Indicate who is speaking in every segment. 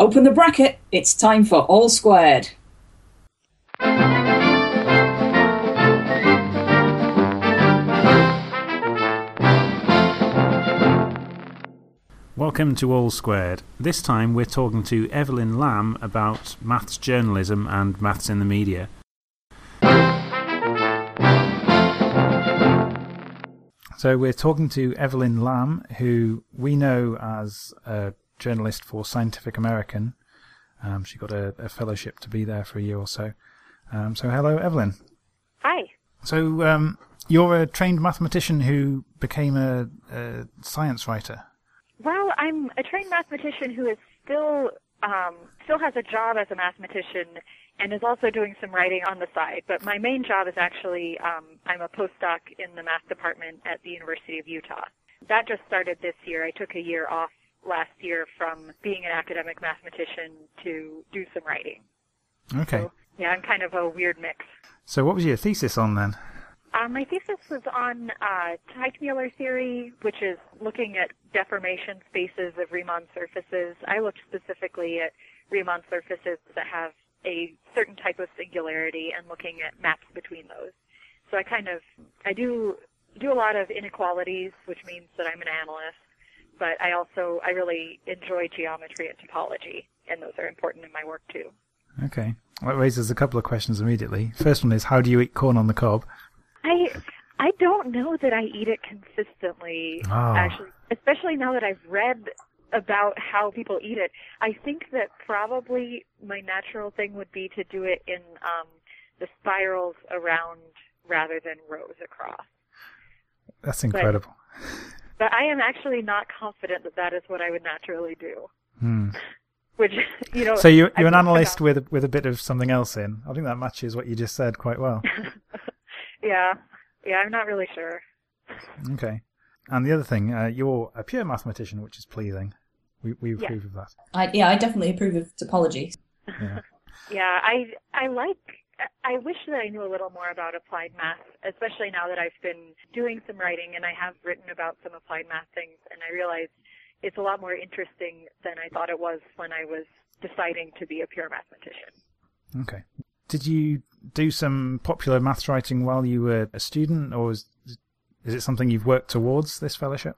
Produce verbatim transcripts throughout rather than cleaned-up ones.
Speaker 1: Open the bracket, it's time for All Squared.
Speaker 2: Welcome to All Squared. This time we're talking to Evelyn Lamb about maths journalism and maths in the media. So we're talking to Evelyn Lamb, who we know as a journalist for Scientific American. Um, she got a, a fellowship to be there for a year or so. Um, so hello, Evelyn.
Speaker 3: Hi.
Speaker 2: So um, you're a trained mathematician who became a, a science writer.
Speaker 3: Well, I'm a trained mathematician who is still um, still has a job as a mathematician and is also doing some writing on the side. But my main job is actually um, I'm a postdoc in the math department at the University of Utah. That just started this year. I took a year off last year from being an academic mathematician to do some writing.
Speaker 2: Okay.
Speaker 3: So, yeah, I'm kind of a weird mix.
Speaker 2: So what was your thesis on then?
Speaker 3: Uh, my thesis was on uh, Teichmuller theory, which is looking at deformation spaces of Riemann surfaces. I looked specifically at Riemann surfaces that have a certain type of singularity and looking at maps between those. So I kind of, I do do a lot of inequalities, which means that I'm an analyst, but I also, I really enjoy geometry and topology, and those are important in my work too.
Speaker 2: Okay. Well, that raises a couple of questions immediately. First one is, how do you eat corn on the cob?
Speaker 3: I I don't know that I eat it consistently,
Speaker 2: oh.
Speaker 3: actually, especially now that I've read about how people eat it. I think that probably my natural thing would be to do it in um, the spirals around rather than rows across.
Speaker 2: That's incredible.
Speaker 3: But, but I am actually not confident that that is what I would naturally do.
Speaker 2: Hmm.
Speaker 3: Which, you know.
Speaker 2: So you, you're an
Speaker 3: I
Speaker 2: analyst with a, with a bit of something else in. I think that matches what you just said quite well.
Speaker 3: Yeah, yeah, I'm not really sure.
Speaker 2: Okay. And the other thing, uh, you're a pure mathematician, which is pleasing. We we approve
Speaker 3: yeah.
Speaker 2: of that.
Speaker 1: I, yeah, I definitely approve of topology.
Speaker 2: Yeah.
Speaker 3: yeah, I I like. I wish that I knew a little more about applied math, especially now that I've been doing some writing and I have written about some applied math things, and I realize it's a lot more interesting than I thought it was when I was deciding to be a pure mathematician.
Speaker 2: Okay. Did you do some popular maths writing while you were a student, or is, is it something you've worked towards, this fellowship?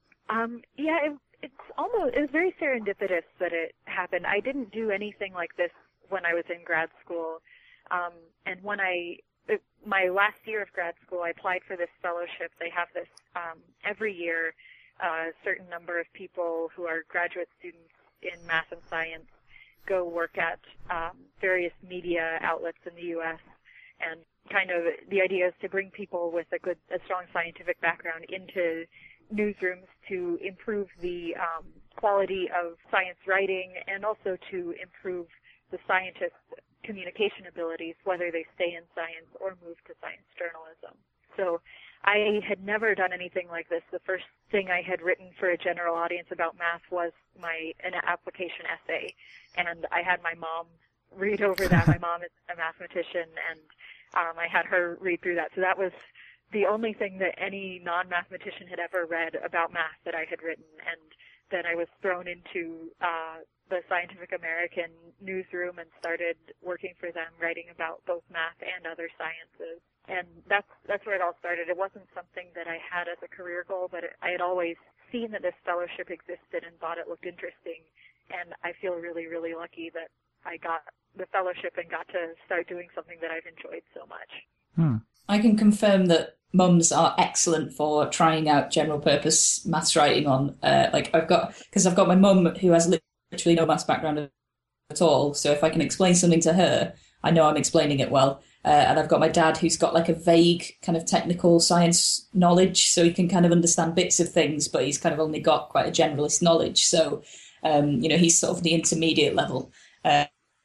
Speaker 3: Um, yeah, it, it's almost, it was very serendipitous that it happened. I didn't do anything like this when I was in grad school. Um, and when I, it, my last year of grad school, I applied for this fellowship. They have this um, every year, uh, a certain number of people who are graduate students in math and science go work at um, various media outlets in the U S and kind of the idea is to bring people with a good, a strong scientific background into newsrooms to improve the um, quality of science writing and also to improve the scientists' communication abilities, whether they stay in science or move to science journalism. So I had never done anything like this. The first thing I had written for a general audience about math was my an application essay, and I had my mom read over that. My mom is a mathematician, and um, I had her read through that. So that was the only thing that any non-mathematician had ever read about math that I had written, and then I was thrown into uh, the Scientific American newsroom and started working for them, writing about both math and other sciences. And that's that's where it all started. It wasn't something that I had as a career goal, but it, I had always seen that this fellowship existed and thought it looked interesting. And I feel really, really lucky that I got the fellowship and got to start doing something that I've enjoyed so much.
Speaker 2: Hmm.
Speaker 1: I can confirm that mums are excellent for trying out general purpose maths writing on. Uh, like I've got, because I've got my mum who has literally no maths background at all. So if I can explain something to her, I know I'm explaining it well. Uh, and I've got my dad who's got like a vague kind of technical science knowledge, so he can kind of understand bits of things, but he's kind of only got quite a generalist knowledge. So, um, you know, he's sort of the intermediate level. Uh,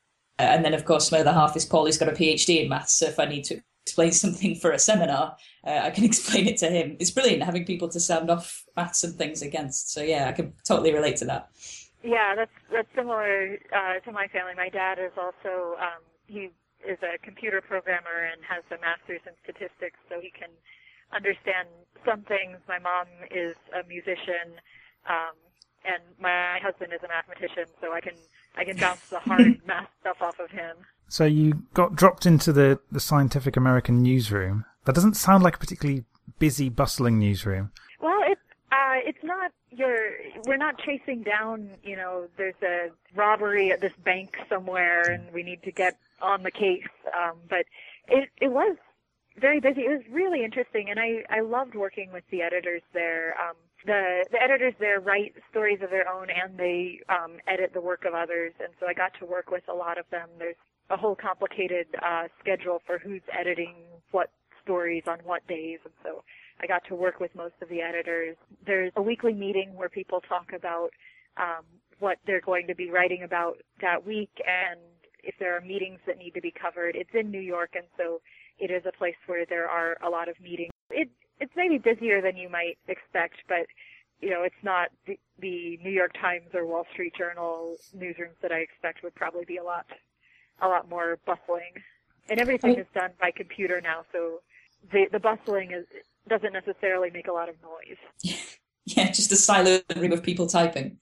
Speaker 1: and then, of course, my other half is Paul, who's got a PhD in maths. So if I need to explain something for a seminar, uh, I can explain it to him. It's brilliant having people to sound off maths and things against. So, yeah, I can totally relate to that.
Speaker 3: Yeah, that's that's similar uh, to my family. My dad is also, um, he is a computer programmer and has a master's in statistics, so he can understand some things. My mom is a musician, um, and my husband is a mathematician, so I can I can bounce the hard math stuff off of him.
Speaker 2: So you got dropped into the, the Scientific American newsroom. That doesn't sound like a particularly busy, bustling newsroom.
Speaker 3: Well, it's uh, it's not. You're we're not chasing down. You know, there's a robbery at this bank somewhere, and we need to get on the case. Um, but it it was very busy. It was really interesting, and I I loved working with the editors there. Um, the the editors there write stories of their own, and they um, edit the work of others, and so I got to work with a lot of them. There's a whole complicated uh, schedule for who's editing what stories on what days, and so I got to work with most of the editors. There's a weekly meeting where people talk about um, what they're going to be writing about that week, and if there are meetings that need to be covered. It's in New York, and so it is a place where there are a lot of meetings. It, it's maybe busier than you might expect, but you know, it's not the, the New York Times or Wall Street Journal newsrooms that I expect would probably be a lot, a lot more bustling. And everything is done by computer now, so the the bustling is doesn't necessarily make a lot of noise.
Speaker 1: Yeah, just a silent room of people typing.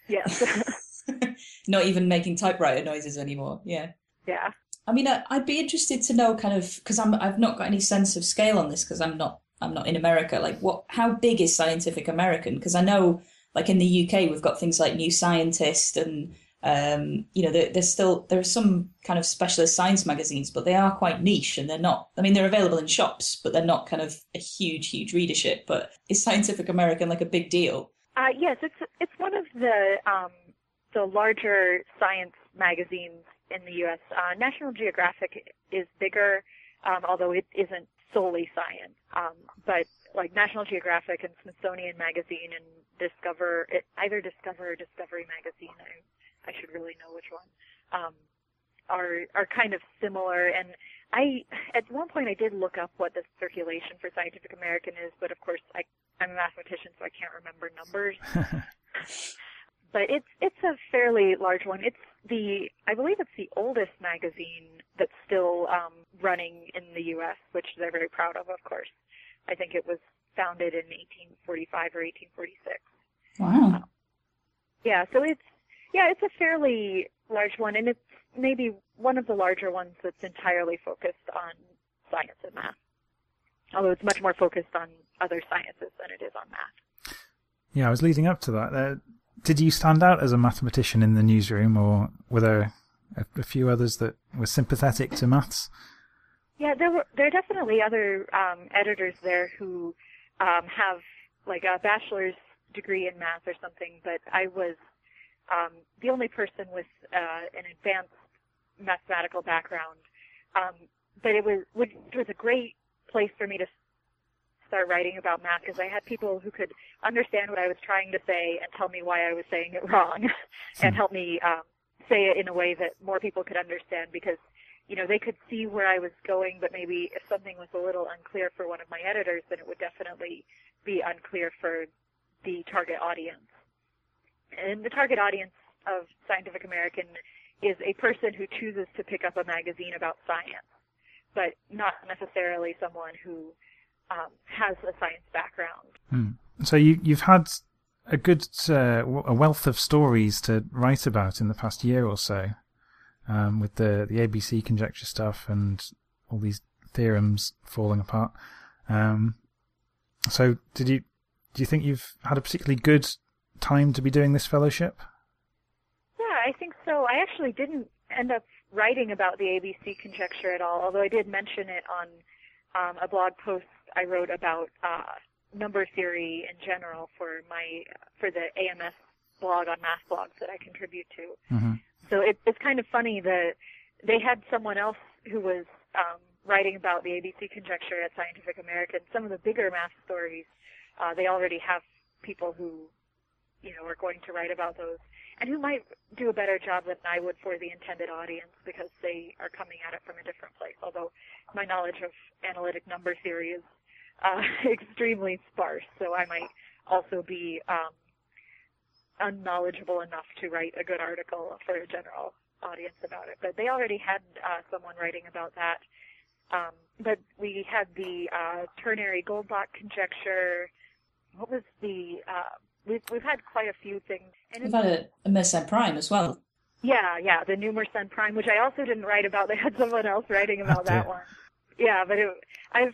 Speaker 3: Yes.
Speaker 1: Not even making typewriter noises anymore. Yeah.
Speaker 3: Yeah.
Speaker 1: I mean, I, I'd be interested to know, kind of, because I'm I've not got any sense of scale on this, because I'm not I'm not in America. Like, what? How big is Scientific American? Because I know, like in the U K, we've got things like New Scientist, and um, you know, there, there's still there are some kind of specialist science magazines, but they are quite niche, and they're not. I mean, they're available in shops, but they're not kind of a huge, huge readership. But is Scientific American like a big deal?
Speaker 3: Uh, yes, it's it's one of the um, the larger science magazines in the U S. Uh, National Geographic is bigger, um, although it isn't solely science. Um, but like National Geographic and Smithsonian Magazine and Discover, it, either Discover or Discovery Magazine, I, I should really know which one, um, are are kind of similar. And I, at one point, I did look up what the circulation for Scientific American is, but of course, I, I'm a mathematician, so I can't remember numbers. But it's it's a fairly large one. It's the I believe it's the oldest magazine that's still um, running in the U S, which they're very proud of, of course. I think it was founded in eighteen forty-five or eighteen forty-six.
Speaker 1: Wow.
Speaker 3: Um, yeah, so it's yeah, it's a fairly large one, and it's maybe one of the larger ones that's entirely focused on science and math. Although it's much more focused on other sciences than it is on math.
Speaker 2: Yeah, I was leading up to that. Uh, did you stand out as a mathematician in the newsroom, or were there a, a few others that were sympathetic to maths?
Speaker 3: Yeah, there were there are definitely other um, editors there who um, have like a bachelor's degree in math or something, but I was um, the only person with uh, an advanced mathematical background. Um, but it was it was a great place for me to start writing about math, because I had people who could understand what I was trying to say and tell me why I was saying it wrong, and help me um, say it in a way that more people could understand, because you know, they could see where I was going, but maybe if something was a little unclear for one of my editors, then it would definitely be unclear for the target audience. And the target audience of Scientific American is a person who chooses to pick up a magazine about science, but not necessarily someone who um, has a science background.
Speaker 2: Hmm. So you, you've had a good uh, a wealth of stories to write about in the past year or so. Um, with the, the A B C conjecture stuff and all these theorems falling apart. Um, so did you do you think you've had a particularly good time to be doing this fellowship?
Speaker 3: Yeah, I think so. I actually didn't end up writing about the A B C conjecture at all, although I did mention it on um, a blog post I wrote about uh, number theory in general for my for the A M S blog on math blogs that I contribute to.
Speaker 2: Mm-hmm.
Speaker 3: So it, it's kind of funny that they had someone else who was um, writing about the A B C conjecture at Scientific American. Some of the bigger math stories, uh, they already have people who, you know, are going to write about those, and who might do a better job than I would for the intended audience, because they are coming at it from a different place. Although my knowledge of analytic number theory is uh, extremely sparse, so I might also be um, unknowledgeable enough to write a good article for a general audience about it. But they already had uh, someone writing about that. Um, but we had the uh, ternary Goldbach conjecture. What was the uh, we've we've had quite a few things. And
Speaker 1: We've had a, a Mersenne Prime as well.
Speaker 3: Yeah, yeah, the new Mersenne Prime, which I also didn't write about. They had someone else writing about that one. Yeah, but it, I've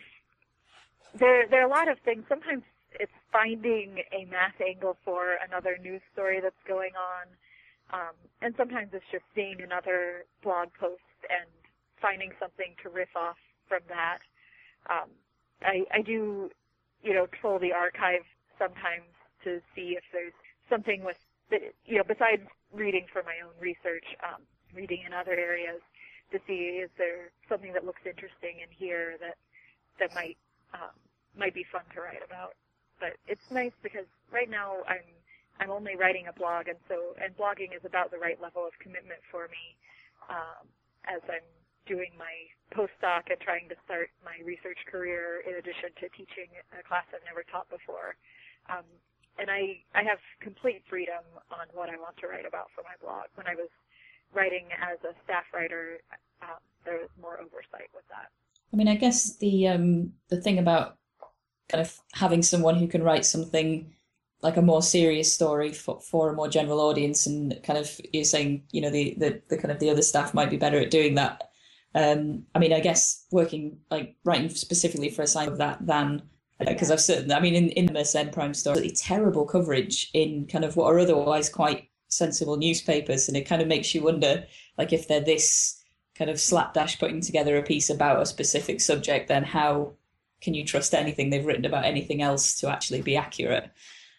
Speaker 3: there there are a lot of things. Sometimes it's finding a math angle for another news story that's going on, um, and sometimes it's just seeing another blog post and finding something to riff off from that. Um, I, I do, you know, troll the archive sometimes to see if there's something with, the, you know, besides reading for my own research, um, reading in other areas to see is there something that looks interesting in here that that might um, might be fun to write about. But it's nice because right now I'm I'm only writing a blog, and so and blogging is about the right level of commitment for me um, as I'm doing my postdoc and trying to start my research career in addition to teaching a class I've never taught before. Um, and I, I have complete freedom on what I want to write about for my blog. When I was writing as a staff writer, um, there was more oversight with that.
Speaker 1: I mean, I guess the um, the thing about kind of having someone who can write something like a more serious story for, for a more general audience, and kind of you're saying, you know, the, the, the kind of the other staff might be better at doing that. Um, I mean, I guess working, like writing specifically for a site of that than, because uh, I've certain, I mean, in, in the Mersenne Prime story, really terrible coverage in kind of what are otherwise quite sensible newspapers. And it kind of makes you wonder, like, if they're this kind of slapdash putting together a piece about a specific subject, then how can you trust anything they've written about anything else to actually be accurate?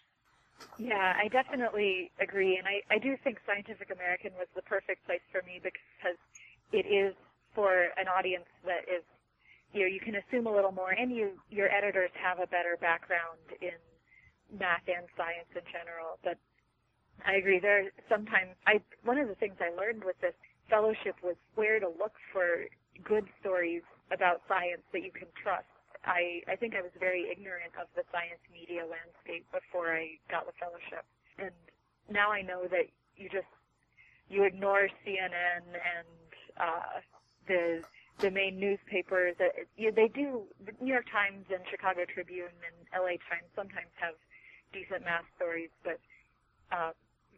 Speaker 3: Yeah, I definitely agree. And I, I do think Scientific American was the perfect place for me because it is for an audience that is, you know, you can assume a little more, and you your editors have a better background in math and science in general. But I agree, there are sometimes, I one of the things I learned with this fellowship was where to look for good stories about science that you can trust. I, I think I was very ignorant of the science media landscape before I got the fellowship. And now I know that you just, you ignore C N N and uh, the the main newspapers. That you, they do, the New York Times and Chicago Tribune and L A Times sometimes have decent math stories, but uh,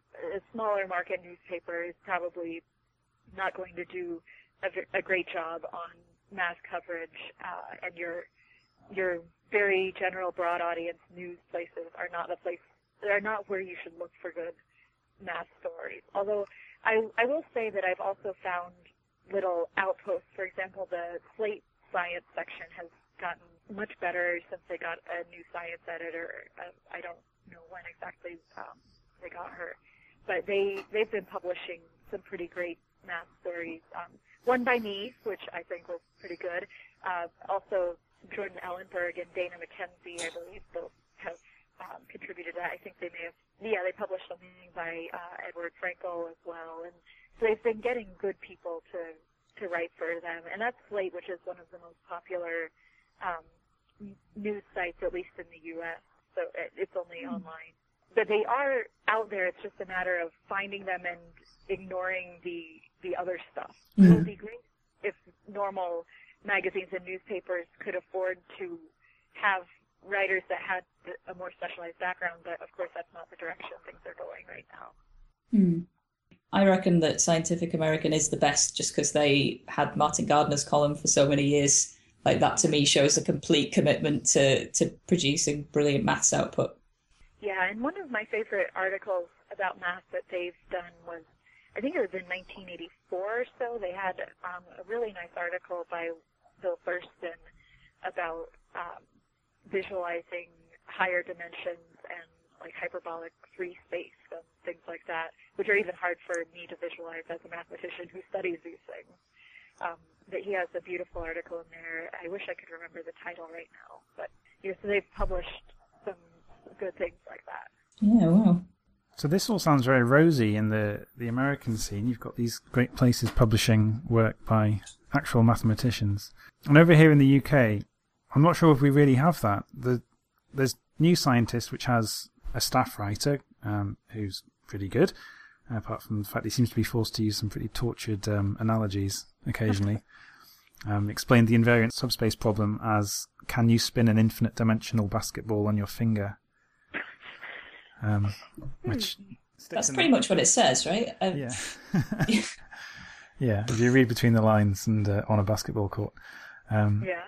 Speaker 3: a smaller market newspaper is probably not going to do a, a great job on math coverage, uh, and your your very general, broad audience news places are not the place, are not where you should look for good math stories. Although I, I will say that I've also found little outposts. For example, the Slate science section has gotten much better since they got a new science editor. I, I don't know when exactly um, they got her, but they, they've been publishing some pretty great math stories. Um, one by me, which I think was pretty good. Uh, also, Jordan Ellenberg and Dana McKenzie, I believe, both have um, contributed to that. I think they may have, yeah, they published something by uh, Edward Frankel as well. And so they've been getting good people to, to write for them. And that's Slate, which is one of the most popular um, news sites, at least in the U S So it, it's only mm. online. But they are out there. It's just a matter of finding them and ignoring the the other stuff. Mm. It would be great if normal magazines and newspapers could afford to have writers that had a more specialized background, but of course that's not the direction things are going right now.
Speaker 1: Hmm. I reckon that Scientific American is the best just because they had Martin Gardner's column for so many years. Like, that to me shows a complete commitment to, to producing brilliant maths output.
Speaker 3: Yeah, and one of my favorite articles about math that they've done was, I think it was in nineteen eighty-four or so. They had um, a really nice article by Bill Thurston about um, visualizing higher dimensions and like hyperbolic three space and things like that, which are even hard for me to visualize as a mathematician who studies these things. Um, but he has a beautiful article in there. I wish I could remember the title right now, but you know, so they've published some good things like that.
Speaker 1: Yeah, wow.
Speaker 2: So this all sounds very rosy in the, the American scene. You've got these great places publishing work by actual mathematicians. And over here in the U K, I'm not sure if we really have that. The, there's New Scientist, which has a staff writer um, who's pretty good, apart from the fact he seems to be forced to use some pretty tortured um, analogies occasionally. um, explained the invariant subspace problem as, can you spin an infinite dimensional basketball on your finger? um, which
Speaker 1: That's pretty much what it says, right? Um,
Speaker 2: yeah. Yeah, if you read between the lines and uh, on a basketball court. Um,
Speaker 3: yeah.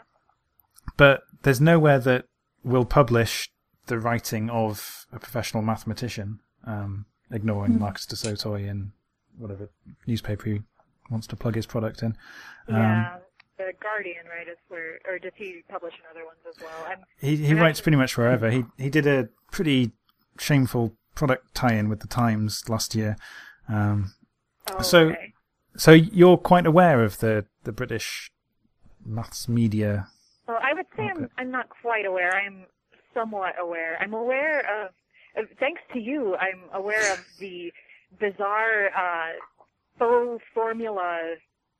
Speaker 2: But there's nowhere that will publish the writing of a professional mathematician, um, ignoring mm. Marcus du Sautoy in whatever newspaper he wants to plug his product in. Um,
Speaker 3: yeah, the Guardian, right, is where, or does he publish in other ones as well? I'm,
Speaker 2: he he
Speaker 3: I'm
Speaker 2: writes
Speaker 3: actually...
Speaker 2: pretty much wherever. He he did a pretty shameful product tie-in with the Times last year. Um,
Speaker 3: oh,
Speaker 2: so
Speaker 3: okay.
Speaker 2: so you're quite aware of the, the British maths media.
Speaker 3: Well, I would say I'm I'm not quite aware. I'm somewhat aware. I'm aware of, of thanks to you, I'm aware of the bizarre uh, faux formula.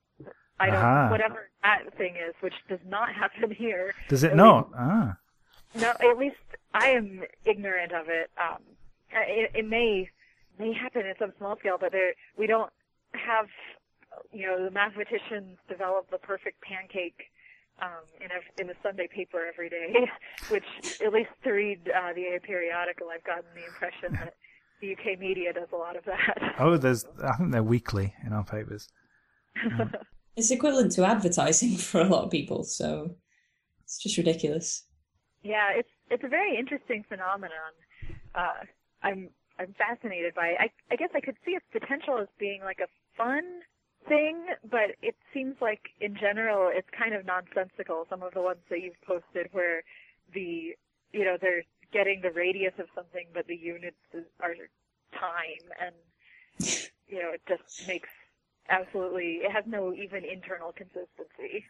Speaker 3: I don't
Speaker 2: Aha.
Speaker 3: whatever that thing is, which does not happen here.
Speaker 2: Does it
Speaker 3: at
Speaker 2: not?
Speaker 3: Least,
Speaker 2: ah.
Speaker 3: No, at least I am ignorant of it. Um, it, it may may happen in some small scale, but there we don't have. You know, the mathematicians develop the perfect pancake um, in a in the Sunday paper every day, which at least to read uh, the A periodical, I've gotten the impression that the U K media does a lot of that.
Speaker 2: Oh, there's I think they're weekly in our papers.
Speaker 1: Yeah. It's equivalent to advertising for a lot of people, so it's just ridiculous.
Speaker 3: Yeah, it's it's a very interesting phenomenon. Uh, I'm I'm fascinated by it. I I guess I could see its potential as being like a fun thing, but it seems like in general it's kind of nonsensical. Some of the ones that you've posted where the, you know, they're getting the radius of something, but the units are time, and, you know, it just makes absolutely, it has no even internal consistency.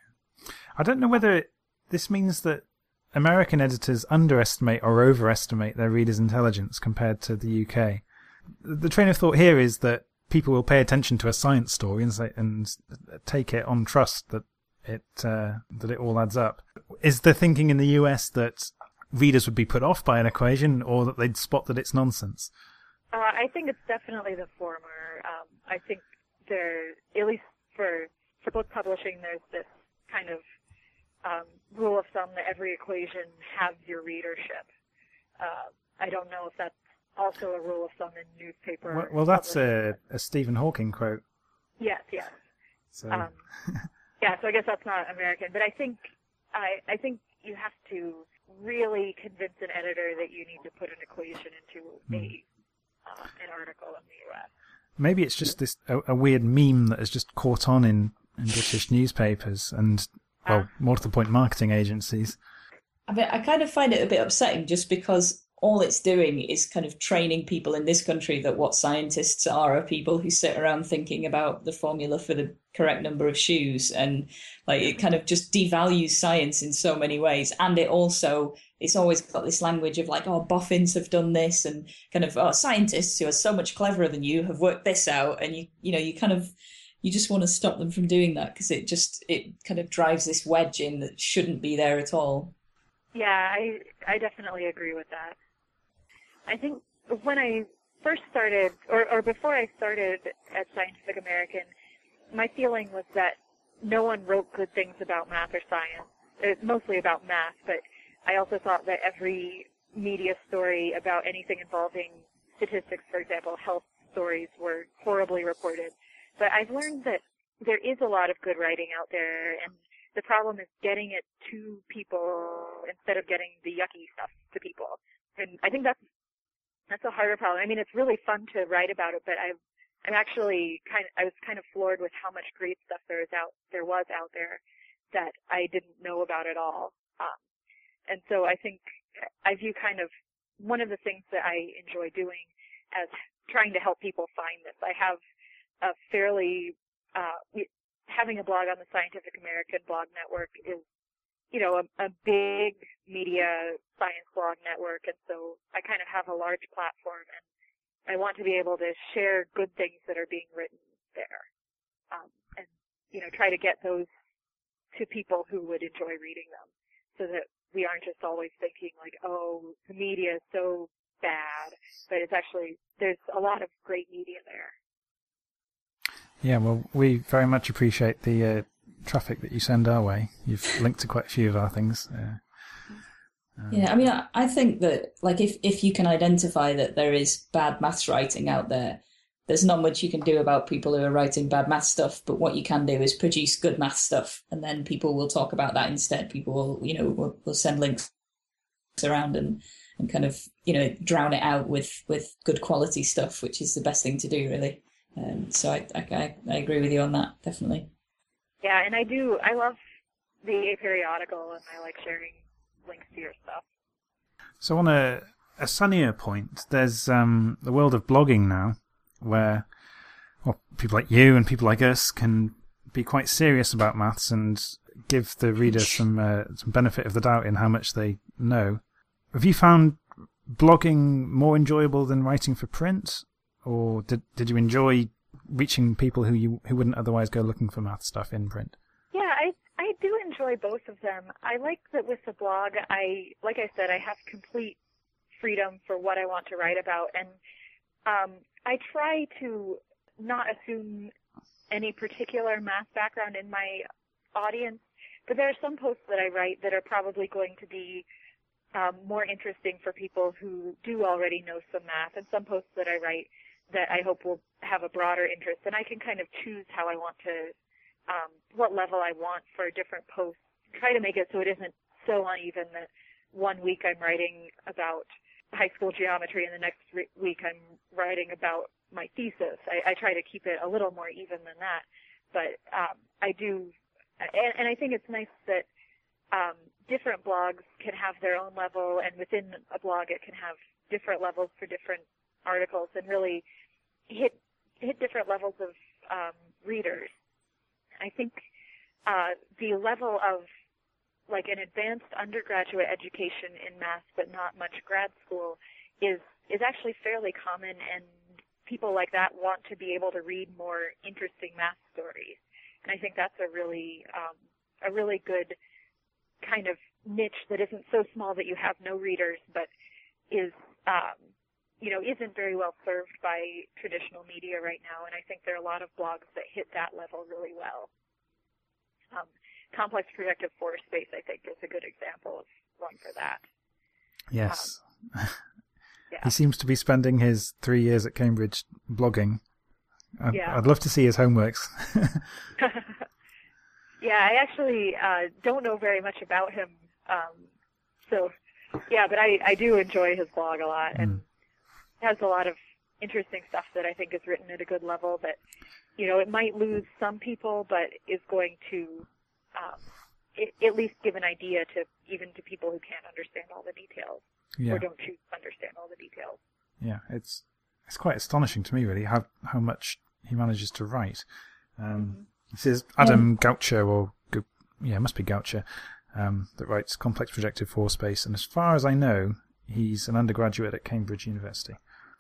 Speaker 2: I don't know whether it, this means that American editors underestimate or overestimate their readers' intelligence compared to the U K. The train of thought here is that people will pay attention to a science story and say, and take it on trust that it uh, that it all adds up. Is the thinking in the U S that readers would be put off by an equation, or that they'd spot that it's nonsense?
Speaker 3: Uh, I think it's definitely the former. Um, I think there, at least for for book publishing, there's this kind of um, rule of thumb that every equation has your readership. Uh, I don't know if that's also a rule of thumb in newspaper.
Speaker 2: Well, well that's a, a Stephen Hawking quote.
Speaker 3: Yes, yes.
Speaker 2: So.
Speaker 3: Um, yeah, so I guess that's not American, but I think I I think you have to really convince an editor that you need to put an equation into mm. a uh, an article in the U S.
Speaker 2: Maybe it's just this a, a weird meme that has just caught on in, in British newspapers and, well, uh, more to the point, marketing agencies.
Speaker 1: I mean, I kind of find it a bit upsetting just because all it's doing is kind of training people in this country that what scientists are are people who sit around thinking about the formula for the correct number of shoes, and like it kind of just devalues science in so many ways. And it also, it's always got this language of like, oh, boffins have done this, and kind of, oh, scientists who are so much cleverer than you have worked this out, and you you know you kind of you just want to stop them from doing that because it just it kind of drives this wedge in that shouldn't be there at all.
Speaker 3: Yeah, I I definitely agree with that. I think when I first started, or, or before I started at Scientific American, my feeling was that no one wrote good things about math or science, it, mostly about math, but I also thought that every media story about anything involving statistics, for example, health stories, were horribly reported. But I've learned that there is a lot of good writing out there, and the problem is getting it to people instead of getting the yucky stuff to people. And I think that's That's a harder problem. I mean, it's really fun to write about it, but I've, I'm actually kind of, I was kind of floored with how much great stuff there is out, there was out there that I didn't know about at all. Um, and so I think I view kind of one of the things that I enjoy doing as trying to help people find this. I have a fairly, uh, having a blog on the Scientific American blog network is, you know, a, a big media science blog network, and so I kind of have a large platform, and I want to be able to share good things that are being written there, um, and, you know, try to get those to people who would enjoy reading them, so that we aren't just always thinking like, oh, the media is so bad, but it's actually, there's a lot of great media there.
Speaker 2: Yeah, well, we very much appreciate the uh, traffic that you send our way. You've linked to quite a few of our things. Uh, Um,
Speaker 1: Yeah, I mean, I, I think that like if if you can identify that there is bad maths writing out there, there's not much you can do about people who are writing bad math stuff. But what you can do is produce good math stuff, and then people will talk about that instead. People will, you know, will, will send links around and and kind of, you know, drown it out with with good quality stuff, which is the best thing to do, really. Um, so I, I I agree with you on that, definitely.
Speaker 3: Yeah, and I do. I love the periodical, and I like sharing links to your stuff.
Speaker 2: So on a, a sunnier point, there's um, the world of blogging now, where well, people like you and people like us can be quite serious about maths and give the reader some uh, some benefit of the doubt in how much they know. Have you found blogging more enjoyable than writing for print, or did did you enjoy reaching people who you who wouldn't otherwise go looking for math stuff in print?
Speaker 3: Yeah, I I do enjoy both of them. I like that with the blog, I like I said, I have complete freedom for what I want to write about, and um, I try to not assume any particular math background in my audience, but there are some posts that I write that are probably going to be um, more interesting for people who do already know some math, and some posts that I write that I hope will have a broader interest, and I can kind of choose how I want to, um, what level I want for different posts, try to make it so it isn't so uneven that one week I'm writing about high school geometry and the next re- week I'm writing about my thesis. I, I try to keep it a little more even than that, but um, I do, and, and I think it's nice that um, different blogs can have their own level, and within a blog it can have different levels for different articles and really hit hit different levels of um, readers. I think uh, the level of like an advanced undergraduate education in math but not much grad school is is actually fairly common, and people like that want to be able to read more interesting math stories. And I think that's a really um, a really good kind of niche that isn't so small that you have no readers, but is um, you know, isn't very well served by traditional media right now, and I think there are a lot of blogs that hit that level really well. Um, Complex Projective Force Space, I think, is a good example of one for that.
Speaker 2: Yes. Um,
Speaker 3: yeah.
Speaker 2: He seems to be spending his three years at Cambridge blogging. I'd,
Speaker 3: yeah.
Speaker 2: I'd love to see his homeworks.
Speaker 3: Yeah, I actually uh, don't know very much about him, um, so yeah, but I, I do enjoy his blog a lot, and mm. has a lot of interesting stuff that I think is written at a good level that, you know, it might lose some people, but is going to um, it, at least give an idea to even to people who can't understand all the details
Speaker 2: yeah.
Speaker 3: or don't choose to understand all the details.
Speaker 2: Yeah, it's it's quite astonishing to me, really, how how much he manages to write. Um, mm-hmm. This is Adam yeah. Goucher, or yeah, it must be Goucher, um, that writes Complex Projective Force Space, and as far as I know, he's an undergraduate at Cambridge University.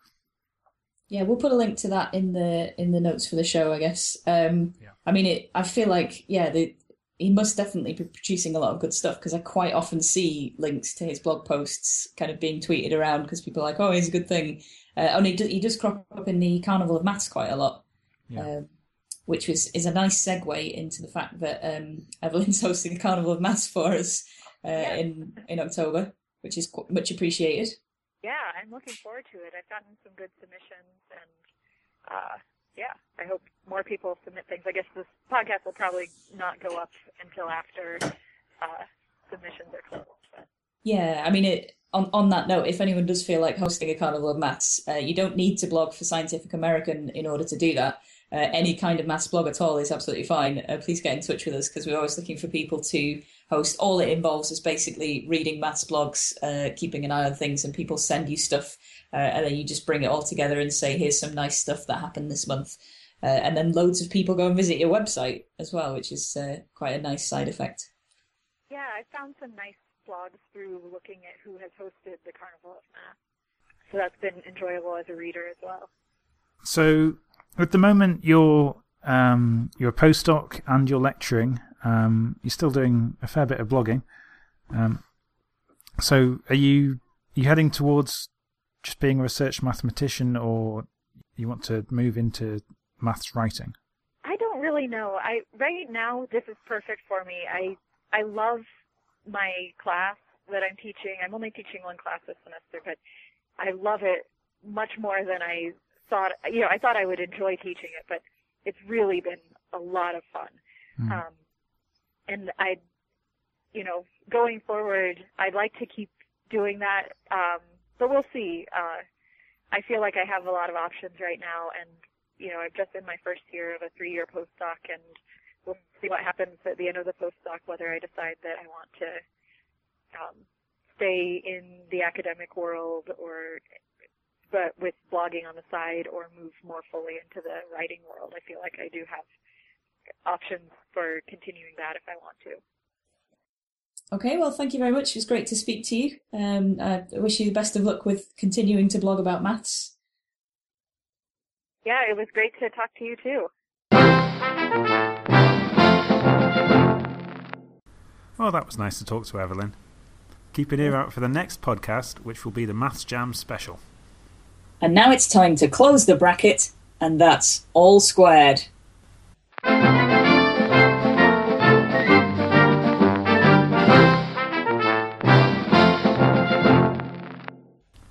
Speaker 1: Yeah, we'll put a link to that in the in the notes for the show, I guess. Um, yeah. I mean, it. I feel like yeah, the, he must definitely be producing a lot of good stuff, because I quite often see links to his blog posts kind of being tweeted around because people are like, oh, he's a good thing. Uh, and he, do, he does crop up in the Carnival of Maths quite a lot, yeah. um, which was is a nice segue into the fact that um, Evelyn's hosting the Carnival of Maths for us uh, yeah. in in October, which is qu- much appreciated.
Speaker 3: Yeah, I'm looking forward to it. I've gotten some good submissions, and uh, yeah, I hope more people submit things. I guess this podcast will probably not go up until after uh, submissions are closed. But.
Speaker 1: Yeah, I mean, it, on on that note, if anyone does feel like hosting a Carnival of Maths, uh, you don't need to blog for Scientific American in order to do that. Uh, any kind of maths blog at all is absolutely fine. Uh, please get in touch with us, because we're always looking for people to host. All it involves is basically reading maths blogs, uh, keeping an eye on things, and people send you stuff, uh, and then you just bring it all together and say, here's some nice stuff that happened this month. Uh, and then loads of people go and visit your website as well, which is uh, quite a nice side effect.
Speaker 3: Yeah, I found some nice blogs through looking at who has hosted the Carnival of Math. So that's been enjoyable as a reader as well.
Speaker 2: So at the moment, you're um, you're a postdoc and you're lecturing. Um, you're still doing a fair bit of blogging. Um, so are you are you heading towards just being a research mathematician, or you want to move into maths writing?
Speaker 3: I don't really know. I right now this is perfect for me. I I love my class, that I'm teaching. I'm only teaching one class this semester, but I love it much more than I thought. You know, I thought I would enjoy teaching it, but it's really been a lot of fun. Mm. Um, and I, you know, going forward, I'd like to keep doing that, um, but we'll see. Uh, I feel like I have a lot of options right now, and, you know, I'm just in my first year of a three-year postdoc, and we'll see what happens at the end of the postdoc, whether I decide that I want to um, stay in the academic world or but with blogging on the side, or move more fully into the writing world. I feel like I do have options for continuing that if I want to.
Speaker 1: Okay, well, thank you very much. It was great to speak to you. Um, I wish you the best of luck with continuing to blog about maths.
Speaker 3: Yeah, it was great to talk to you too.
Speaker 2: Well, that was nice to talk to Evelyn. Keep an ear out for the next podcast, which will be the Maths Jam special.
Speaker 1: And now it's time to close the bracket, and that's all squared.